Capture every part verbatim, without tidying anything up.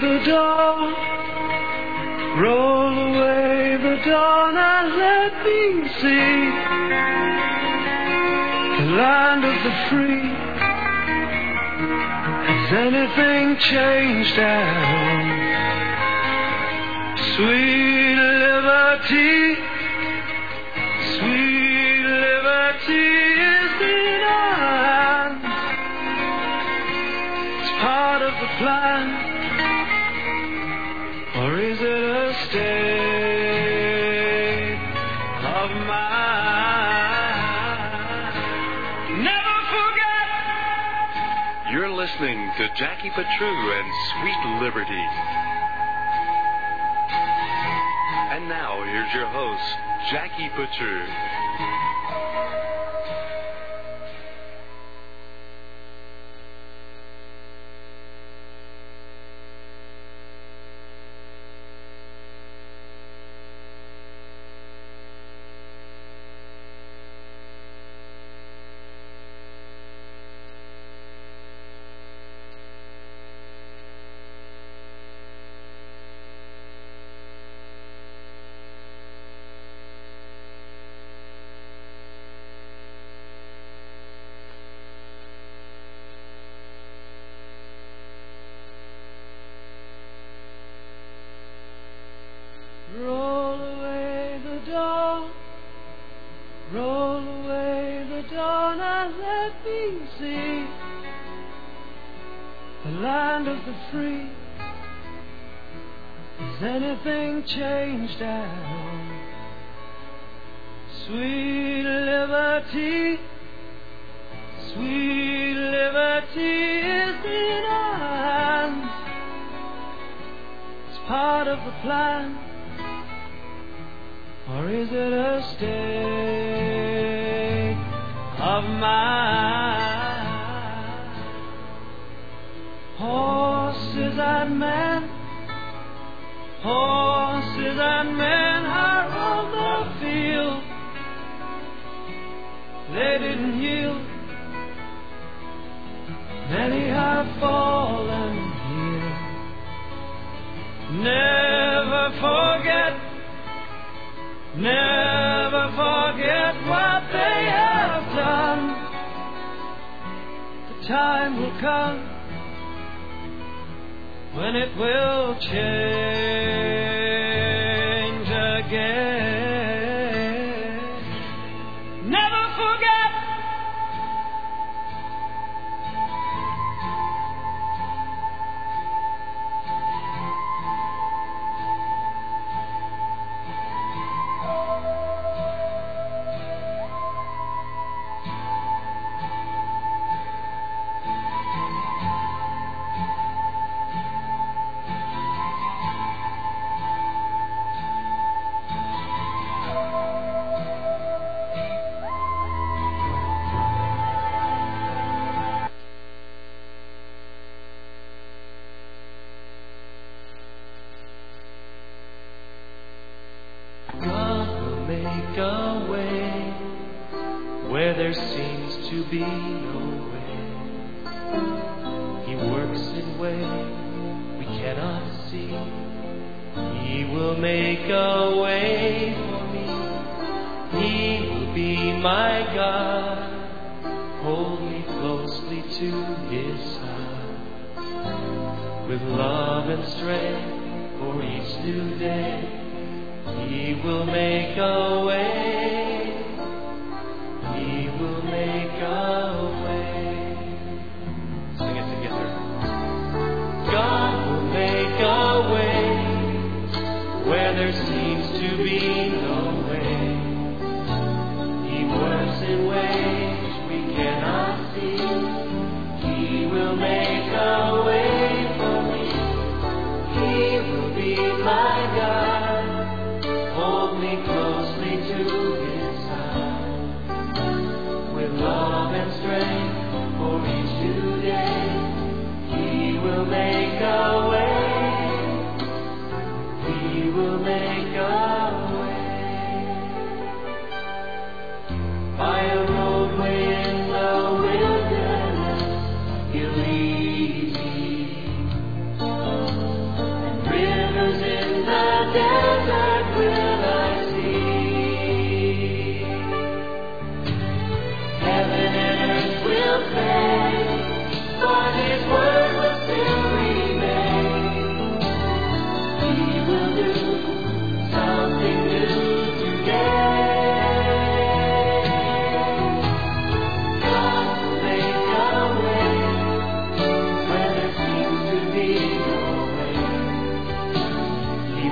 the dawn, roll away the dawn and let me see the land of the free. Has anything changed at all? Sweet liberty, sweet liberty is in our hands. It's part of the plan, or is it a state of mind? Never forget. You're listening to Jackie Patrou and Sweet Liberty. And now, here's your host, Jackie Patrou. Roll away the dawn, roll away the dawn and let me see the land of the free. Has anything changed at all? Sweet liberty, sweet liberty is in our hands. It's part of the plan, or is it a state of mind? Horses and men, horses and men are on the field. They didn't yield. Many have fallen here. Never forget, never forget what they have done. The time will come when it will change again. Never forget. Make a way where there seems to be no way. He works in ways we cannot see. He will make a way for me. He will be my God. Hold me closely to His side. With love and strength for each new day, He will make a way. He will make a way. Sing it together. God will make a way where there seems to be no way. He works in ways we cannot see. He will make a way for me. He will be my God. Hold me closely to His side. With love and strength for each new day, He will make a way. He will make a way. By a roadway in the wilderness, He'll lead me.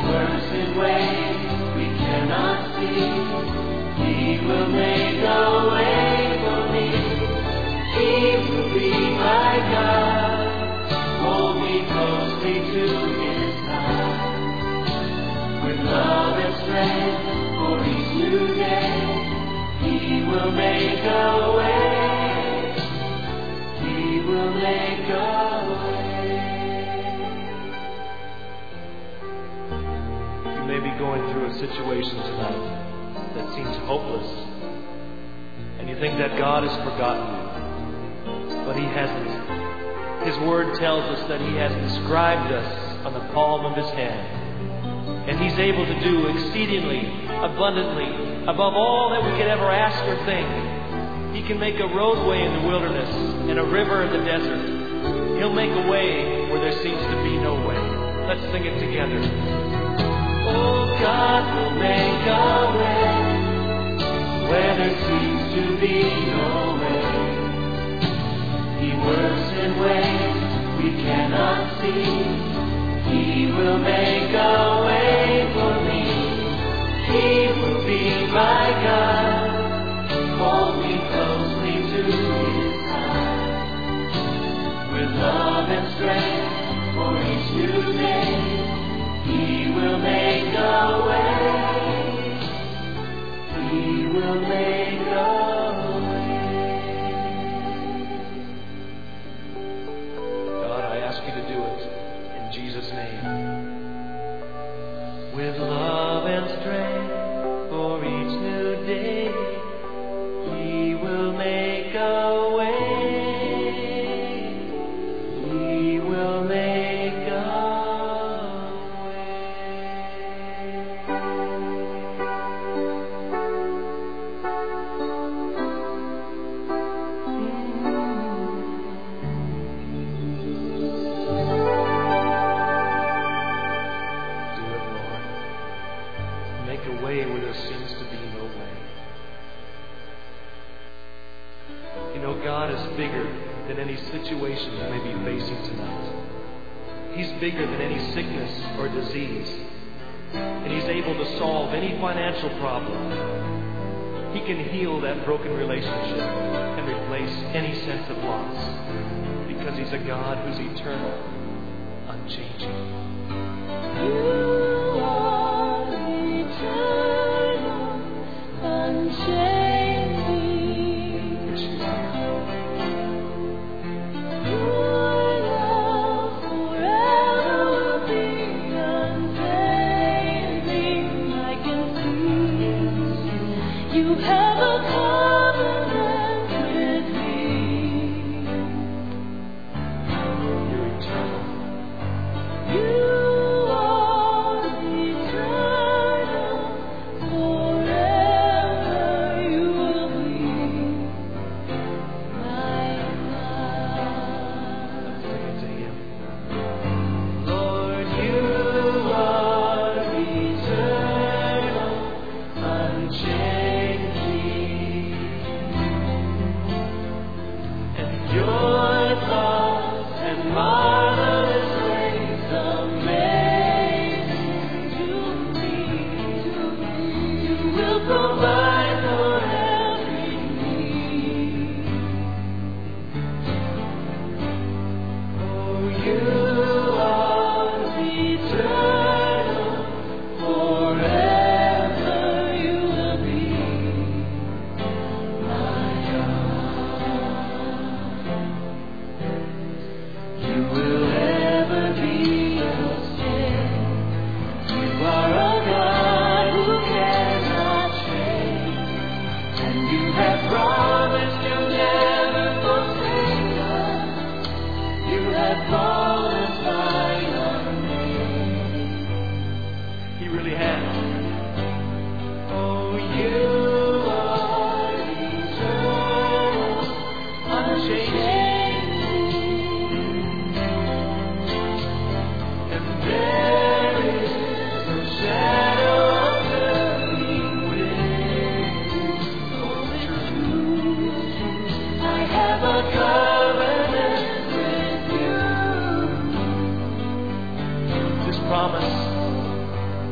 works in ways we cannot see. He will make a way for me. He will be my God. Hold me closely to His side. With love and strength for each new day, He will make a way. He will make a way. You may be going through a situation tonight that seems hopeless, and you think that God has forgotten you, but He hasn't. His Word tells us that He has inscribed us on the palm of His hand, and He's able to do exceedingly, abundantly, above all that we could ever ask or think. He can make a roadway in the wilderness and a river in the desert. He'll make a way where there seems to be no way. Let's sing it together. Oh, God will make a way where there seems to be no way. He works in ways we cannot see. He will make a way for me. He will be my God. Hold me closely to His side. With love and strength for each new day, He will make a way. He will make a way. God, I ask You to do it in Jesus' name. With love and strength for each new day, He will make a way. He will make a way where there seems to be no way. You know, God is bigger than any situation you may be facing tonight. He's bigger than any sickness or disease. And He's able to solve any financial problem. He can heal that broken relationship and replace any sense of loss. Because He's a God who's eternal, unchanging. You are eternal, unchanging. Yes, You are. Your love forever will be unfailing. I can see You have a covenant with me. You're eternal. You are eternal, forever You will be my God. Sing it to Him. Lord, You are eternal, unchanging, and Your thoughts and marvelous ways amazing to me. You will provide for every need. Oh, You are eternal, forever You will be my God. You will ever be the same. You are a God who cannot change, and You have promised You'll never forsake us. You have called us by Your name. He really has. Oh, You are eternal, unchanging, and there is no shadow of turning with You. Oh, it's true. I have a covenant with You. This promise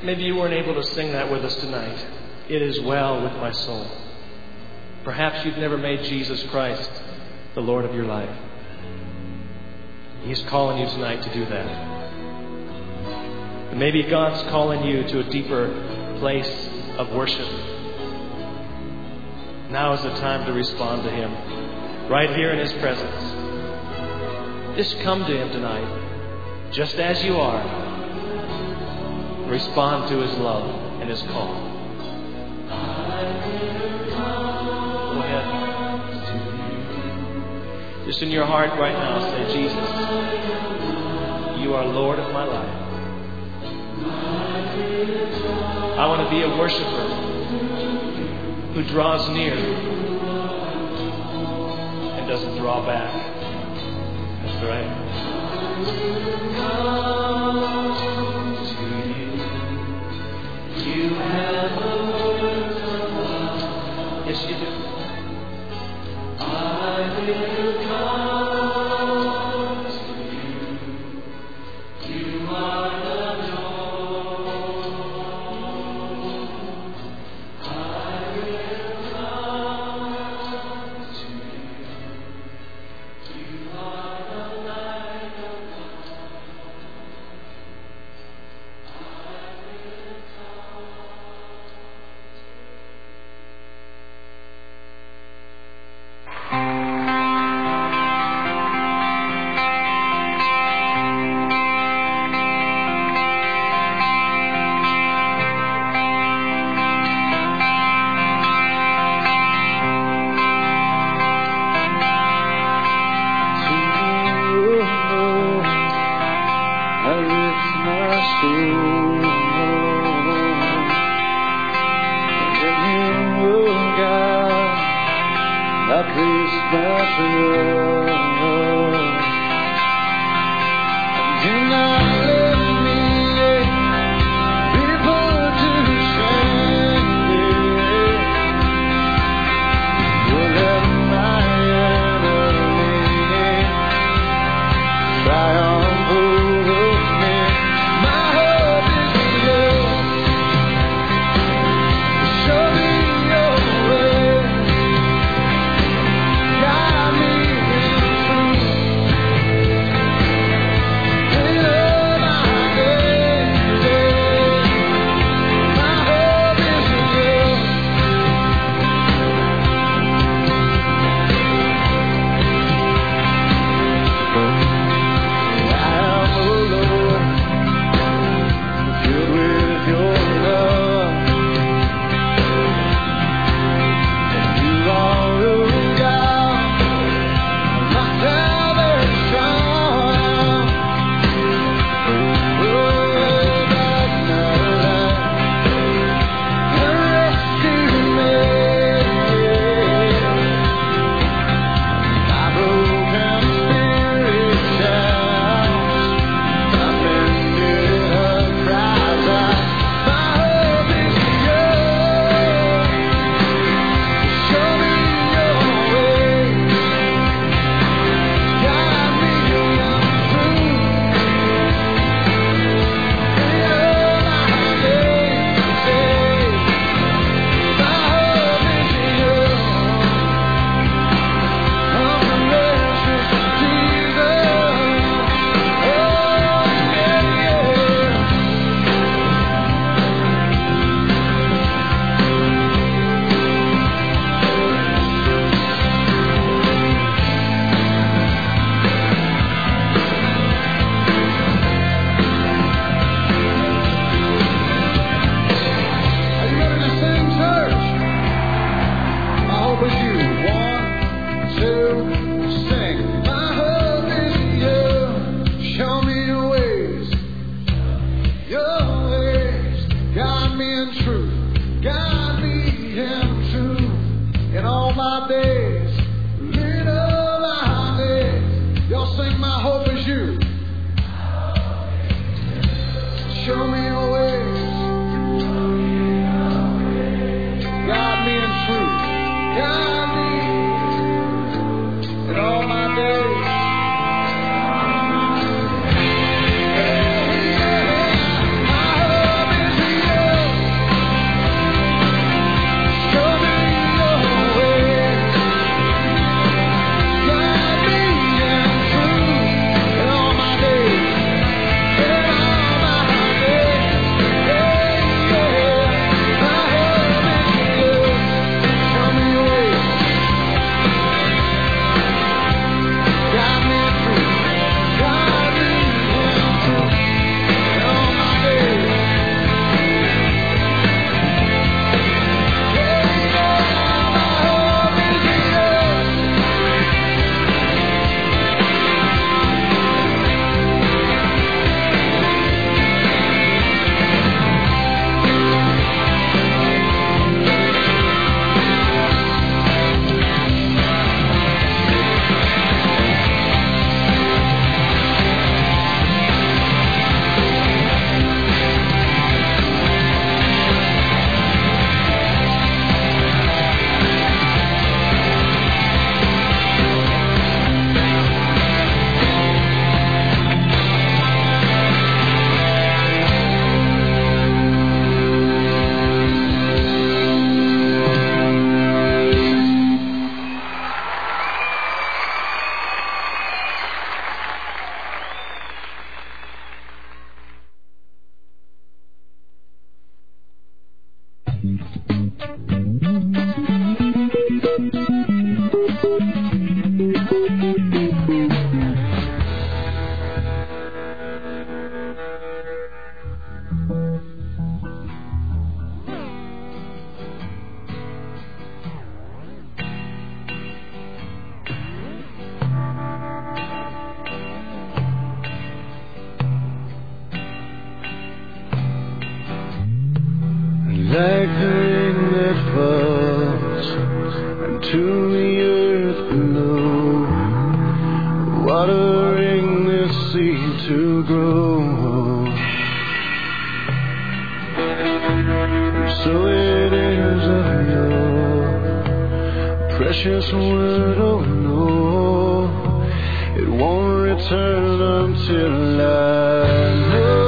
Maybe you weren't able to sing that with us tonight. It is well with my soul. Perhaps you've never made Jesus Christ the Lord of your life. He's calling you tonight to do that. And maybe God's calling you to a deeper place of worship. Now is the time to respond to Him, right here in His presence. Just come to Him tonight, just as you are. Respond to His love and His call. Go ahead. Just in your heart right now, say, Jesus, you are Lord of my life. I want to be a worshiper who draws near and doesn't draw back. That's right. You have a word of love. Yes, you do. I will come to you. You are the door. I will come to you. You are the light of life. Guide me in truth. like the rain that falls into the earth below, watering the seed to grow. And so it is of your precious word, oh no, it won't return until I know.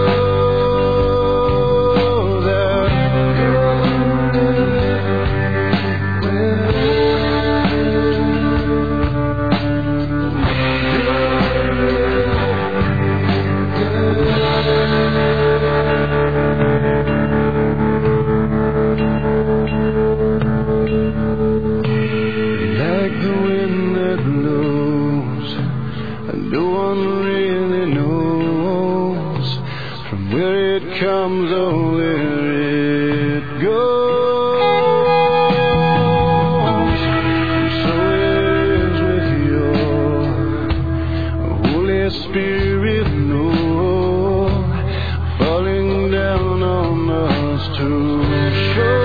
Comes or where it goes. And so it is with your Holy Spirit, no, falling down on us to show.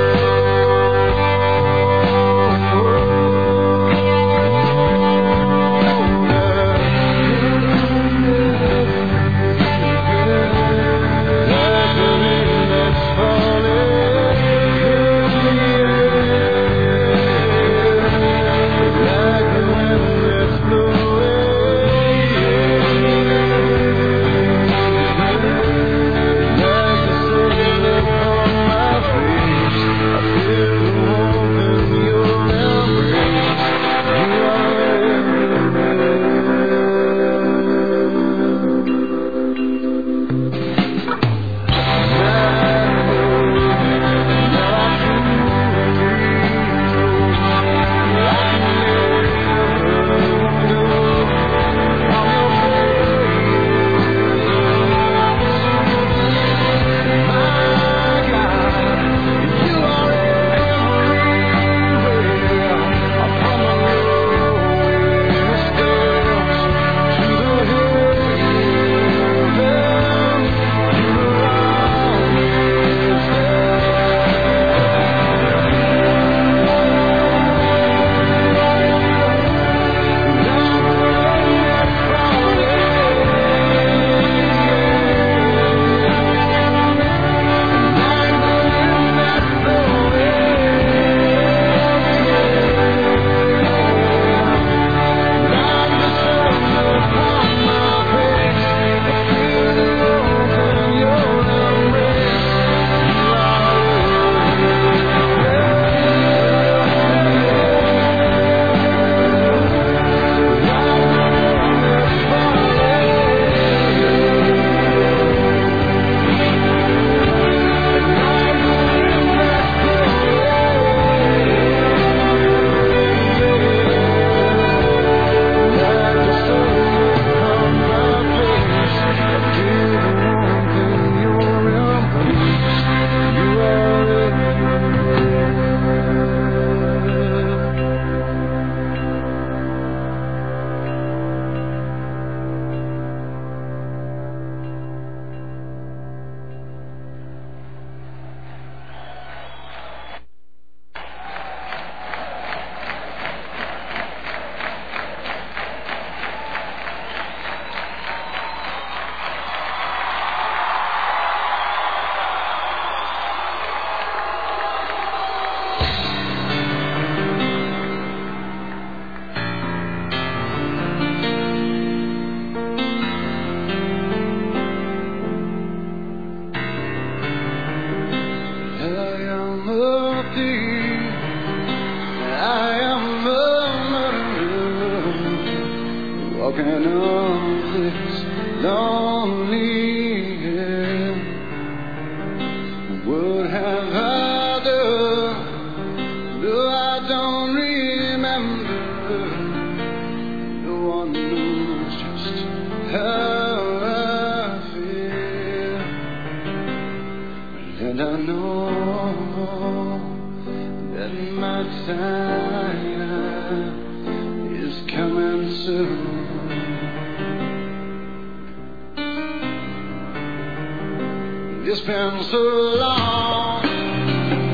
It's been so long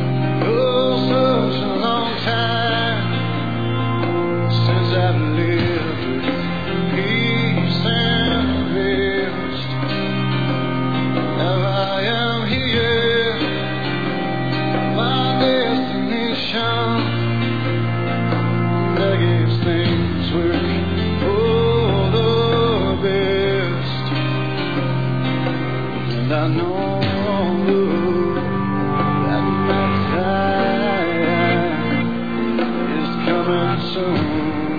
And I know that my time is coming soon.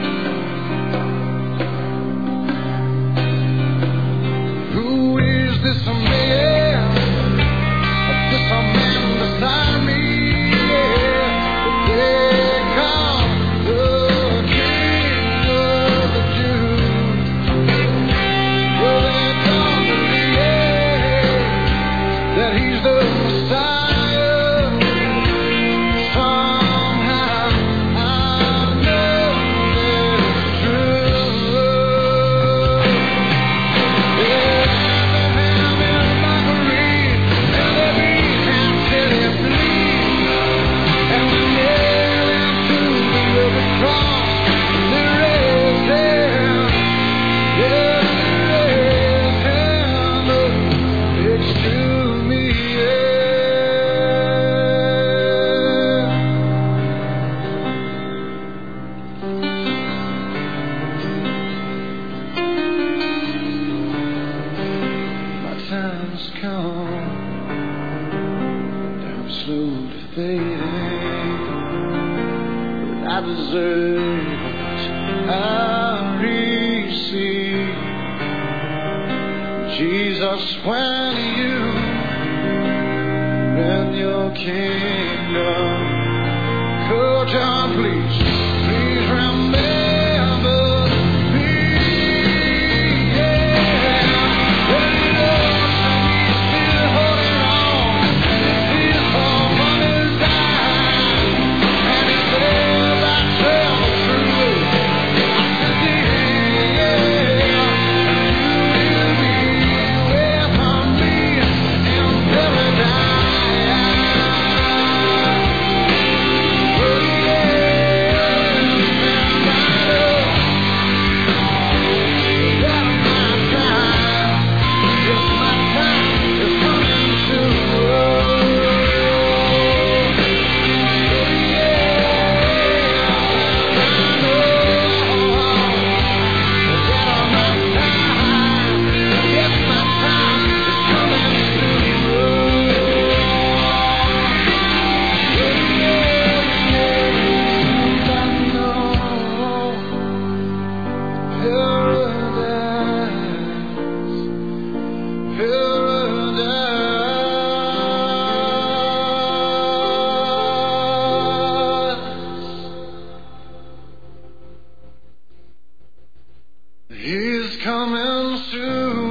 Who is this man? This a man beside me? Yeah, they call the King of the Jews. Well, they don't believe that he's the Messiah. Somehow I know that it's true. Yeah, Abraham and Marguerite, and they beat him till he bleeds, and they nailed him to the cross. They raised him, yeah, they raised him up next to me, yeah. My time's come, I'm slowly fading, but I deserve what I receive. Jesus, when you in your kingdom, could you please, please remember me? Yeah, when you know he's still holding on, he's for what is dying, and he says I tell the truth. I said, yeah, and you will be with me in paradise. Oh, yeah, and I know that my time, yes, my time is coming soon. Oh, yeah, and I know that my time, yes, my time is coming soon. Oh, yeah, and I know paradise, paradise. He's coming soon.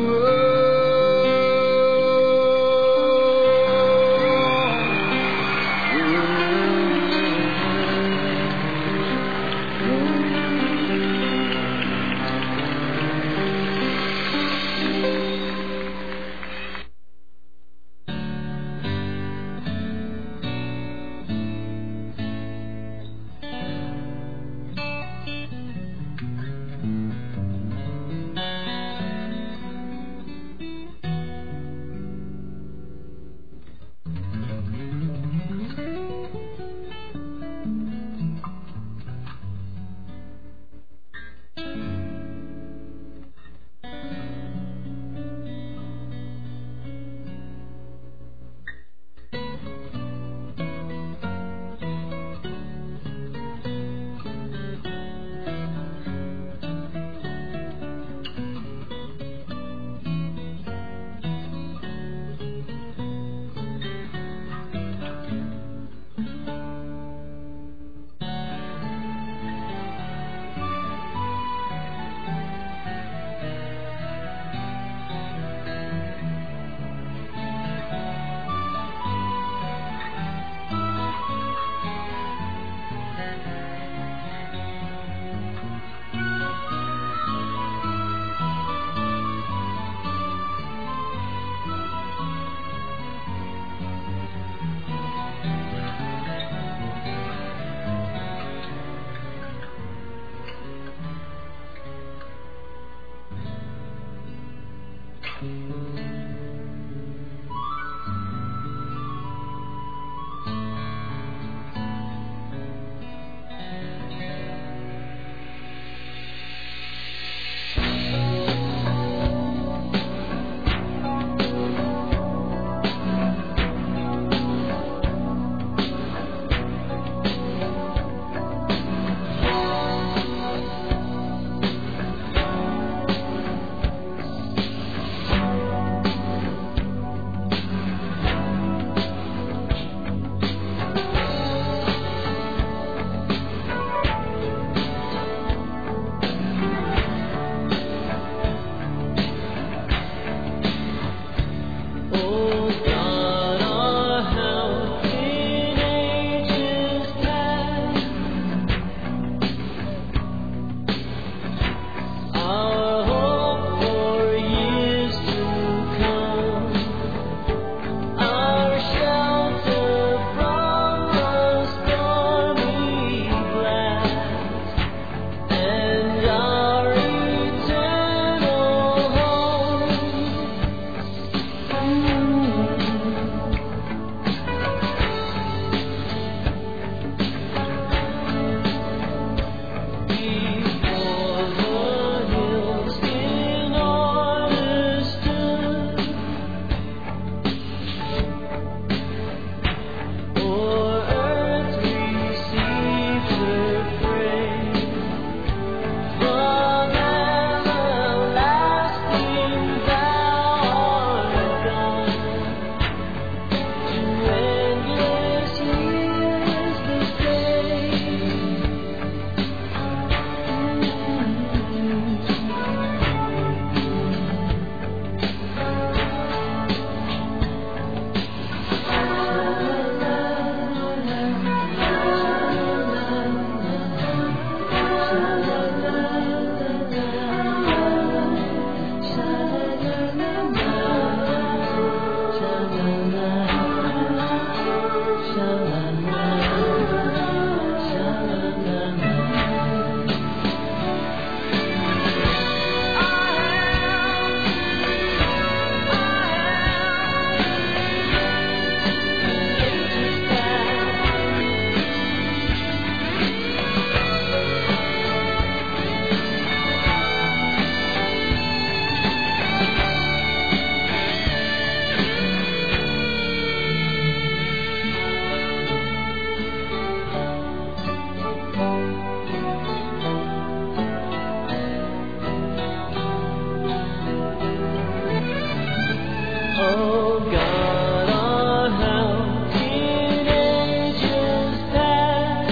Oh God, on how teenagers pass.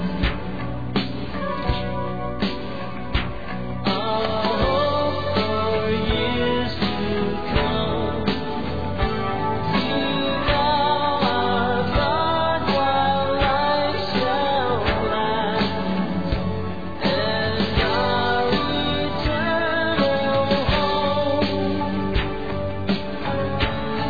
I'll hope for years to come. You know our God while life shall last, and our eternal home.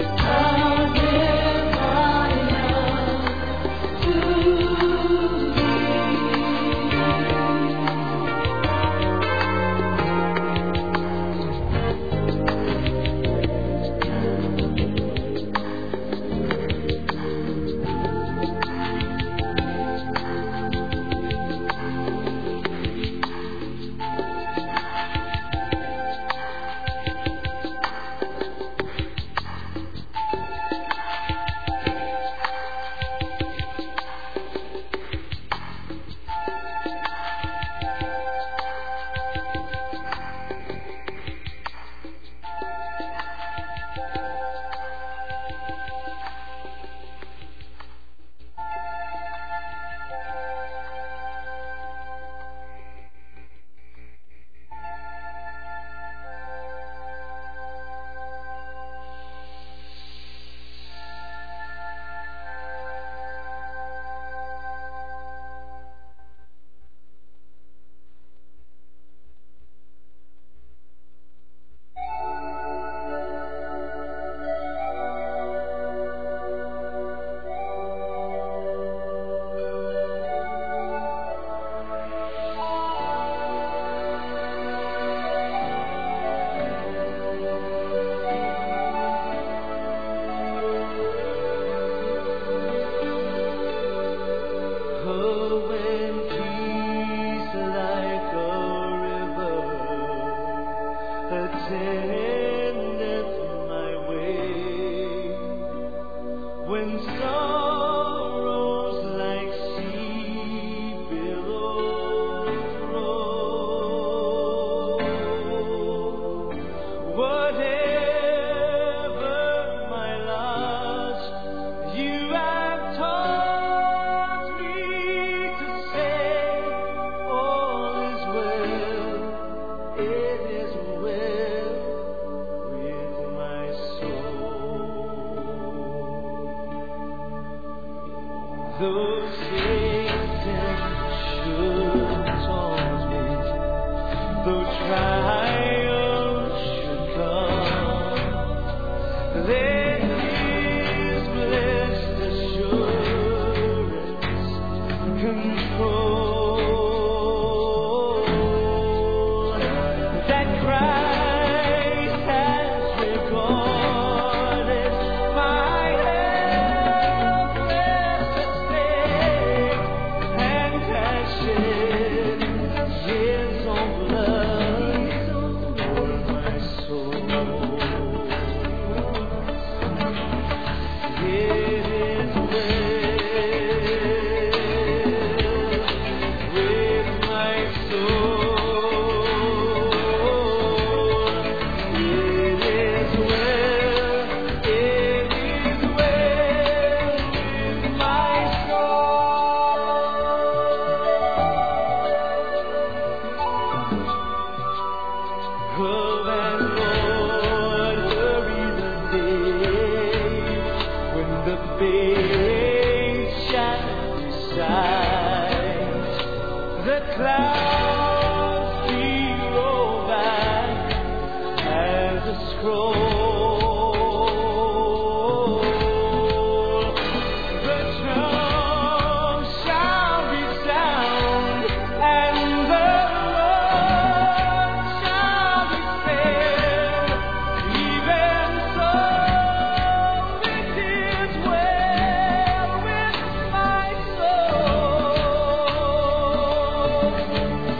Thank you.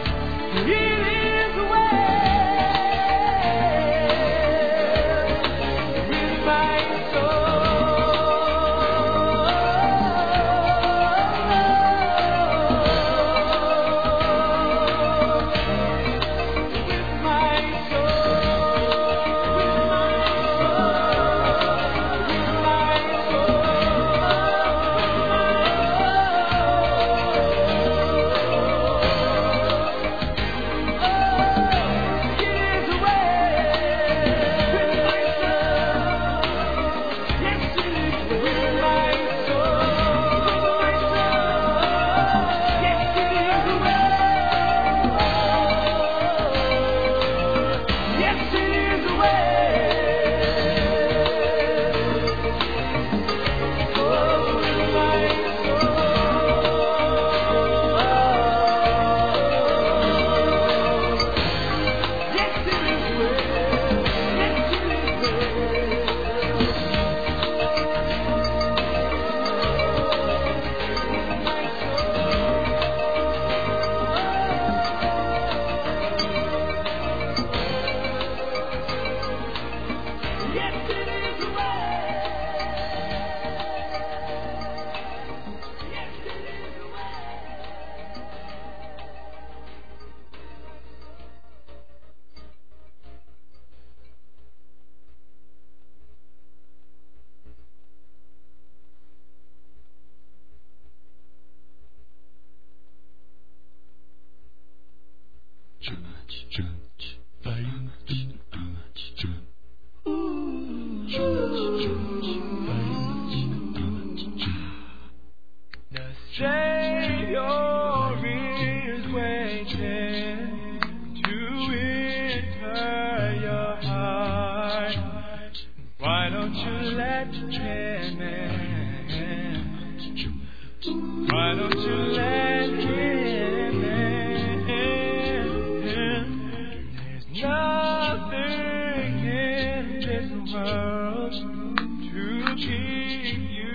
Savior is waiting to enter your heart. Why don't you let him in? Why don't you let him in? There's nothing in this world to keep you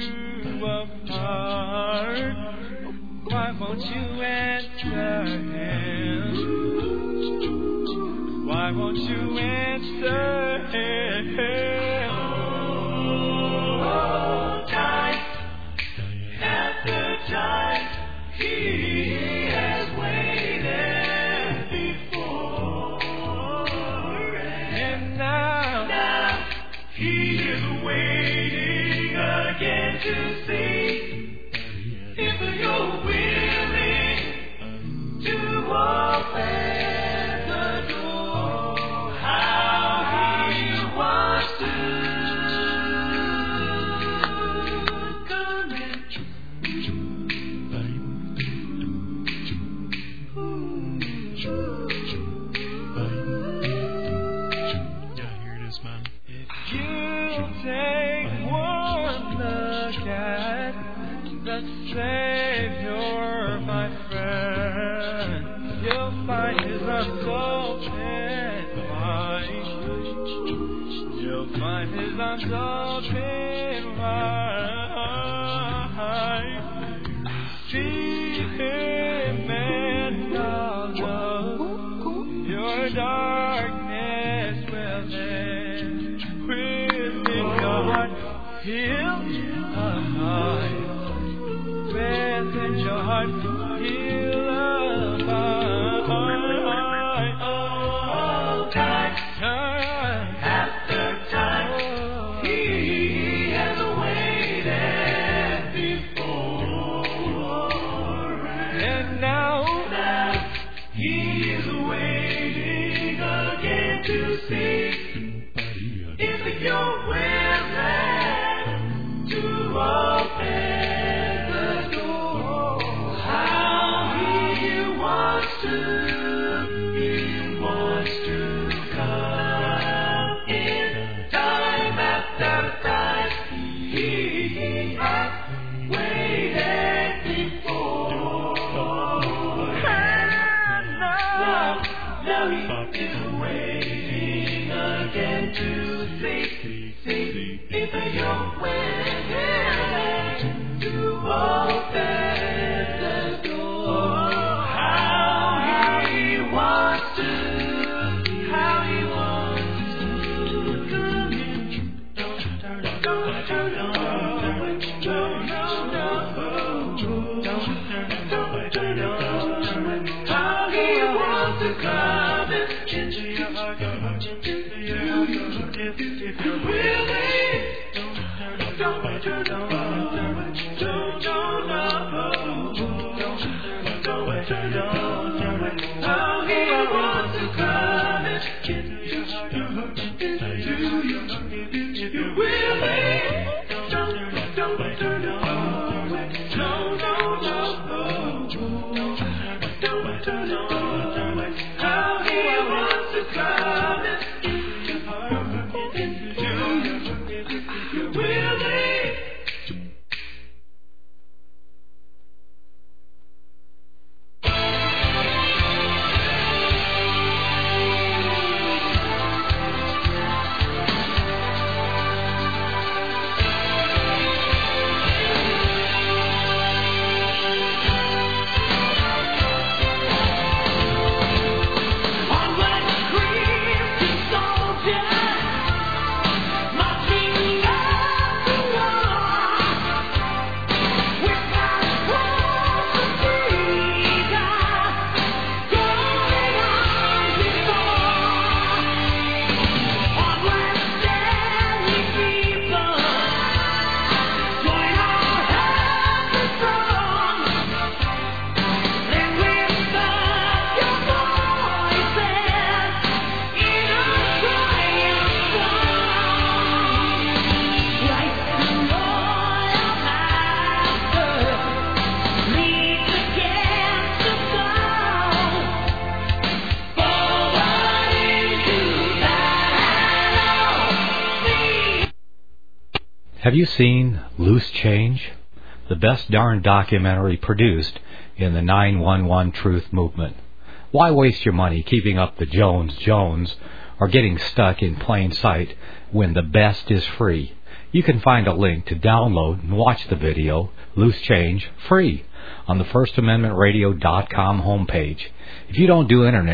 apart. Why won't you answer him? Why won't you answer him? Oh, time after time, he has waited before, and now, now he is waiting again to see if you're willing to open the door. How he wants to come in. Yeah, here it is, man. If you take one look at the Savior, my friend, you'll find his arms open wide. You'll find his arms open wide. See him and all of your darkness will end. Within your heart, he'll abide. Within your heart, he'll abide. Oh, time, time after time, he has waited before, and now, now he is waiting again to see if you're willing to open. Have you seen Loose Change? The best darn documentary produced in the nine one one truth movement. Why waste your money keeping up the Jones Jones or getting stuck in plain sight when the best is free? You can find a link to download and watch the video, Loose Change, free on the first amendment radio dot com homepage. If you don't do internet